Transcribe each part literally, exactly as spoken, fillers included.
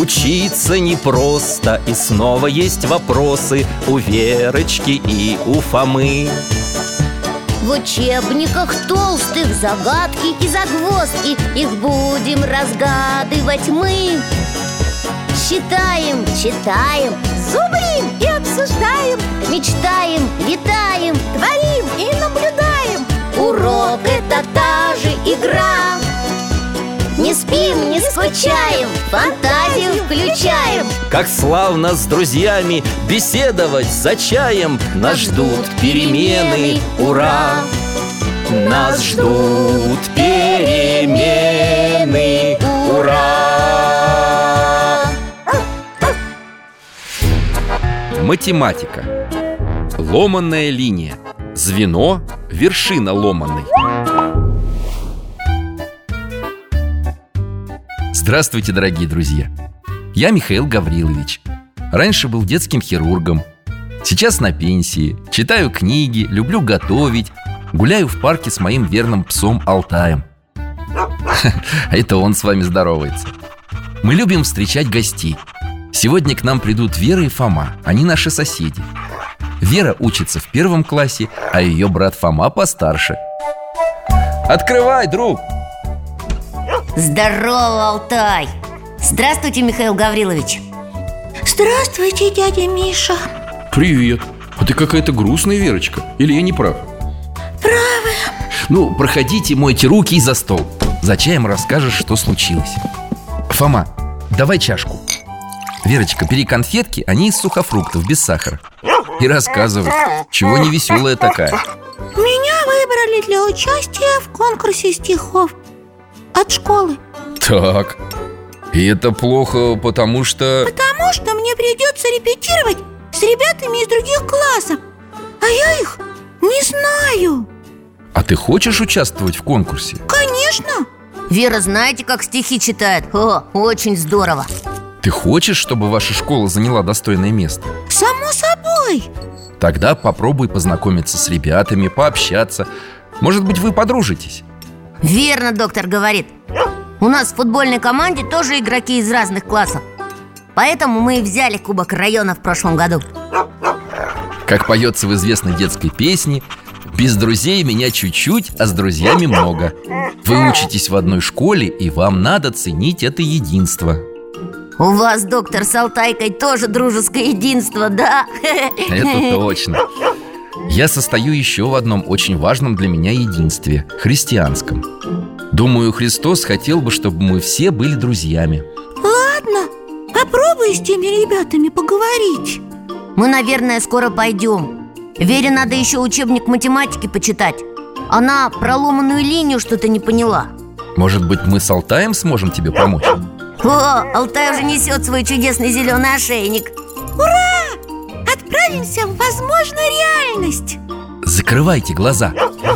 Учиться непросто, и снова есть вопросы у Верочки и у Фомы. В учебниках толстых загадки и загвоздки, их будем разгадывать мы. Считаем, читаем, зубрим и обсуждаем, мечтаем, летаем, творим и наблюдаем. Урок — это та же игра. Не спим, не скучаем, фантазию включаем. Как славно с друзьями беседовать за чаем. Нас ждут перемены, ура! Нас ждут перемены, ура! Математика. Ломанная линия. Звено, вершина ломаной. Здравствуйте, дорогие друзья! Я Михаил Гаврилович. Раньше был детским хирургом. Сейчас на пенсии. Читаю книги, люблю готовить. Гуляю в парке с моим верным псом Алтаем. Это он с вами здоровается. Мы любим встречать гостей. Сегодня к нам придут Вера и Фома. Они наши соседи. Вера учится в первом классе, а ее брат Фома постарше. Открывай, друг! Здорово, Алтай! Здравствуйте, Михаил Гаврилович. Здравствуйте, дядя Миша. Привет. А ты какая-то грустная, Верочка. Или я не прав? Правы. Ну, проходите, мойте руки и за стол. За чаем расскажешь, что случилось. Фома, давай чашку. Верочка, бери конфетки, они из сухофруктов, без сахара. И рассказывай, чего невеселая такая. Меня выбрали для участия в конкурсе стихов от школы. Так, и это плохо, потому что... Потому что мне придется репетировать с ребятами из других классов, а я их не знаю. А ты хочешь участвовать в конкурсе? Конечно. Вера, знаете, как стихи читает? О, очень здорово. Ты хочешь, чтобы ваша школа заняла достойное место? Само собой. Тогда попробуй познакомиться с ребятами, пообщаться. Может быть, вы подружитесь? Верно, доктор говорит. У нас в футбольной команде тоже игроки из разных классов. Поэтому мы и взяли Кубок района в прошлом году. Как поется в известной детской песне: без друзей меня чуть-чуть, а с друзьями много. Вы учитесь в одной школе, и вам надо ценить это единство. У вас, доктор, с Алтайкой тоже дружеское единство, да? Это точно. Я состою еще в одном очень важном для меня единстве – христианском. Думаю, Христос хотел бы, чтобы мы все были друзьями. Ладно, попробуй с теми ребятами поговорить. Мы, наверное, скоро пойдем. Вере надо еще учебник математики почитать. Она про ломаную линию что-то не поняла. Может быть, мы с Алтаем сможем тебе помочь? О, Алтай уже несет свой чудесный зеленый ошейник. Ура! Отправимся в возможную реальность. Закрывайте глаза.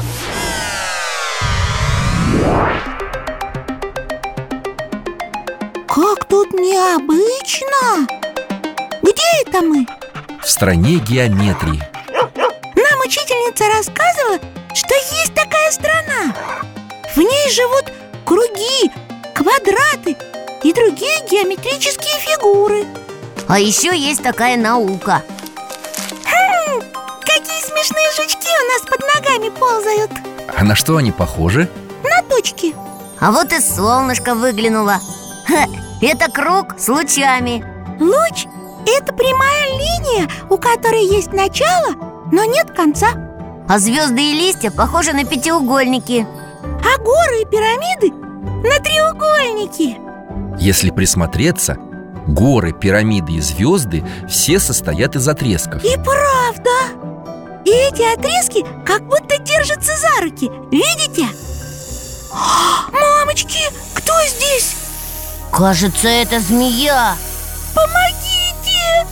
Как тут необычно. Где это мы? В стране геометрии. Нам учительница рассказывала, что есть такая страна. В ней живут круги, квадраты и другие геометрические фигуры. А еще есть такая наука. Хм, какие смешные жучки у нас под ногами ползают. А на что они похожи? На точки. А вот и солнышко выглянуло. Ха, это круг с лучами. Луч – это прямая линия, у которой есть начало, но нет конца. А звезды и листья похожи на пятиугольники. А горы и пирамиды на треугольники. Если присмотреться, горы, пирамиды и звезды все состоят из отрезков. И правда. И эти отрезки как будто держатся за руки. Видите? Мамочки, кто здесь? Кажется, это змея. Помогите!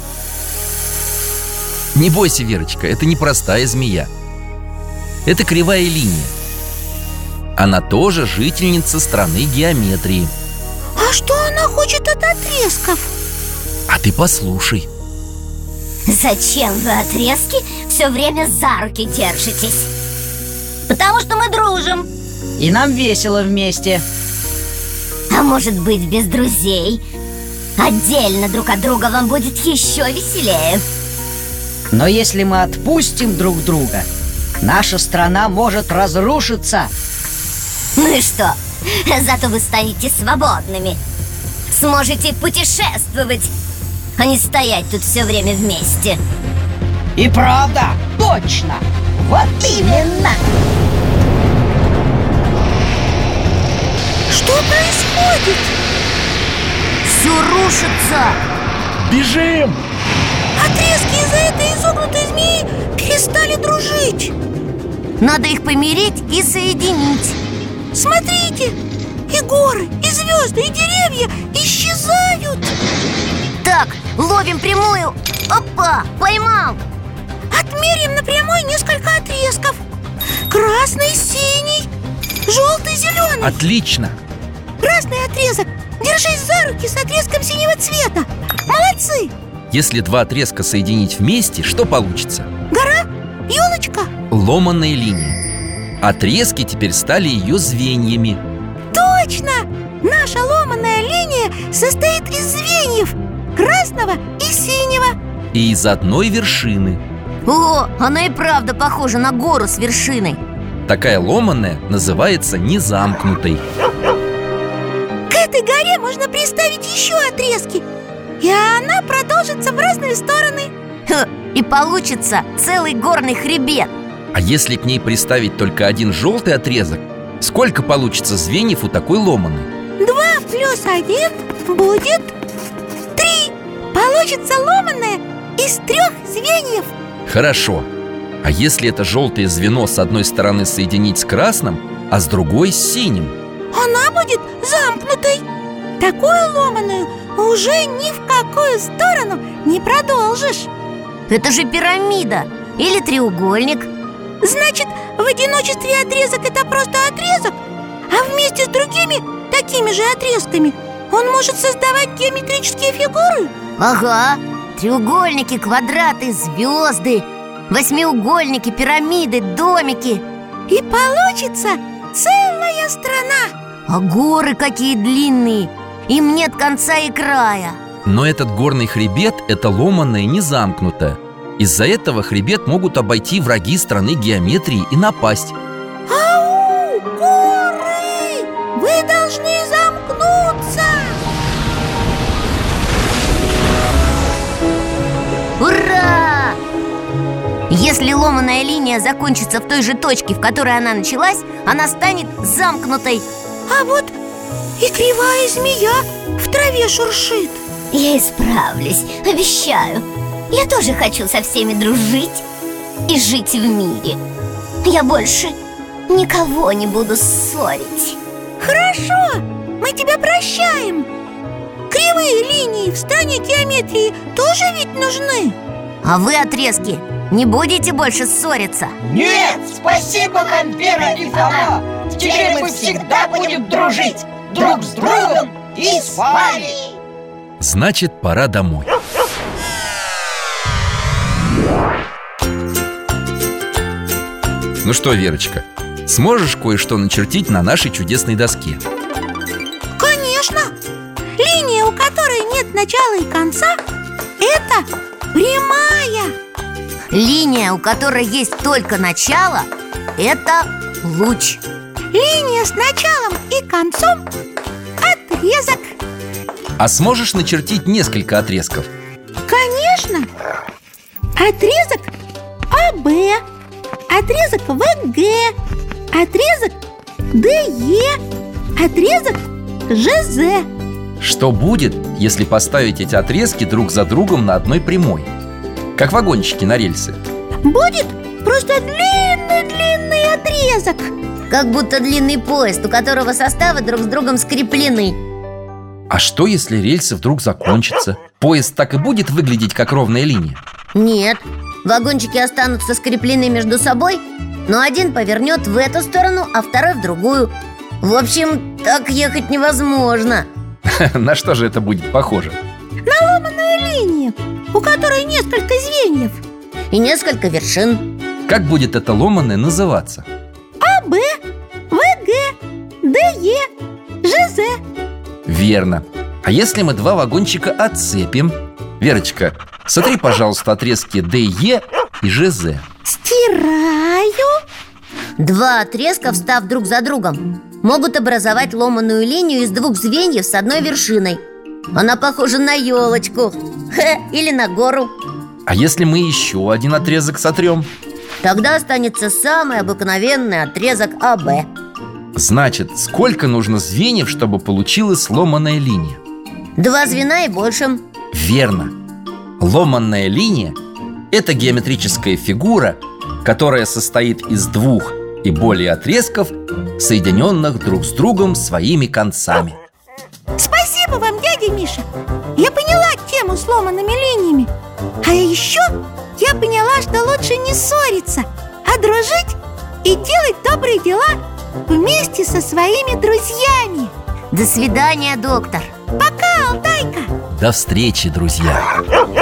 Не бойся, Верочка, это не простая змея. Это кривая линия. Она тоже жительница страны геометрии. А что она хочет от отрезков? А ты послушай. Зачем вы отрезки все время за руки держитесь? Потому что мы дружим. И нам весело вместе. А может быть, без друзей? Отдельно друг от друга вам будет еще веселее. Но если мы отпустим друг друга, наша страна может разрушиться. Ну и что? Зато вы станете свободными. Сможете путешествовать, а не стоять тут все время вместе. И правда, точно. Вот именно. Что происходит? Все рушится. Бежим! Отрезки из-за этой изогнутой змеи перестали дружить. Надо их помирить и соединить. Смотрите, и горы, и звезды, и деревья исчезают. Так, ловим прямую. Опа, поймал. Отмерим на прямой несколько отрезков. Красный, синий, желтый, зеленый. Отлично! Красный отрезок. Держись за руки с отрезком синего цвета. Молодцы. Если два отрезка соединить вместе, что получится? Гора, елочка. Ломаная линия. Отрезки теперь стали ее звеньями. Точно! Наша ломаная линия состоит из звеньев красного и синего. И из одной вершины. О, она и правда похожа на гору с вершиной. Такая ломаная называется незамкнутой. К этой горе можно приставить еще отрезки, и она продолжится в разные стороны. Ха, и получится целый горный хребет. А если к ней приставить только один желтый отрезок, сколько получится звеньев у такой ломаной? Два плюс один будет три. Получится ломаная из трех звеньев. Хорошо. А если это желтое звено с одной стороны соединить с красным, а с другой с синим? Она будет замкнутой. Такую ломаную уже ни в какую сторону не продолжишь. Это же пирамида или треугольник. Значит, в одиночестве отрезок — это просто отрезок, а вместе с другими такими же отрезками он может создавать геометрические фигуры? Ага, треугольники, квадраты, звезды, восьмиугольники, пирамиды, домики. И получится целая страна. А горы какие длинные, им нет конца и края. Но этот горный хребет – это ломаное незамкнутое. Из-за этого хребет могут обойти враги страны геометрии и напасть. Ау, горы! Вы должны замкнуться! Ура! Если ломаная линия закончится в той же точке, в которой она началась, она станет замкнутой. А вот и кривая змея в траве шуршит. Я исправлюсь, обещаю. Я тоже хочу со всеми дружить и жить в мире. Я больше никого не буду ссорить. Хорошо, мы тебя прощаем. Кривые линии в стране геометрии тоже ведь нужны. А вы, отрезки, не будете больше ссориться? Нет, спасибо нам, Вера и Фома. Теперь мы всегда будем дружить друг с другом и с вами. Значит, пора домой. Ну что, Верочка, сможешь кое-что начертить на нашей чудесной доске? Конечно. Линия, у которой нет начала и конца, это прямая. Линия, у которой есть только начало, это луч. Линия с началом и концом – отрезок. А сможешь начертить несколько отрезков? Конечно. Отрезок АБ, отрезок ВГ, отрезок ДЕ, отрезок ЖЗ. Что будет, если поставить эти отрезки друг за другом на одной прямой? Как вагончики на рельсы. Будет просто длинный-длинный отрезок. Как будто длинный поезд, у которого составы друг с другом скреплены. А что, если рельсы вдруг закончатся? Поезд так и будет выглядеть, как ровная линия? Нет, вагончики останутся скреплены между собой, но один повернет в эту сторону, а второй в другую. В общем, так ехать невозможно. На что же это будет похоже? На ломаную линию, у которой несколько звеньев. И несколько вершин. Как будет эта ломаная называться? АБ, ВГ, ДЕ, ЖЗ. Верно. А если мы два вагончика отцепим? Верочка, сотри, пожалуйста, отрезки дэ е и жэ зэ. Стираю. Два отрезка, встав друг за другом, могут образовать ломаную линию из двух звеньев с одной вершиной. Она похожа на елочку. Хе, или на гору. А если мы еще один отрезок сотрем? Тогда останется самый обыкновенный отрезок а бэ. Значит, сколько нужно звеньев, чтобы получилась ломаная линия? Два звена и больше. Верно. Ломаная линия – это геометрическая фигура, которая состоит из двух и более отрезков, соединенных друг с другом своими концами. Спасибо вам, дядя Миша. Я поняла тему с ломаными линиями. А еще я поняла, что лучше не ссориться, а дружить и делать добрые дела вместе со своими друзьями. До свидания, доктор. Пока, Алтайка. До встречи, друзья.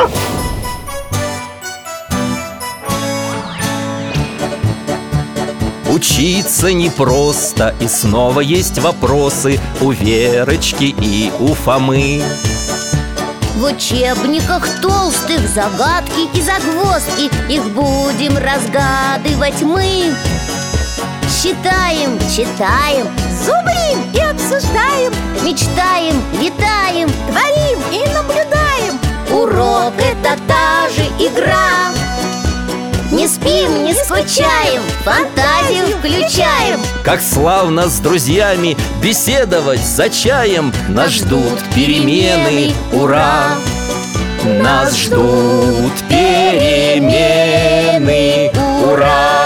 Учиться непросто, и снова есть вопросы у Верочки и у Фомы. В учебниках толстых загадки и загвоздки, их будем разгадывать мы. Считаем, читаем, Зубрим и обсуждаем, мечтаем, витаем, творим и наблюдаем. урок — это та же игра. Не спим, не скучаем, фантазию включаем. Как славно с друзьями беседовать за чаем. Нас ждут перемены, ура! Нас ждут перемены, ура!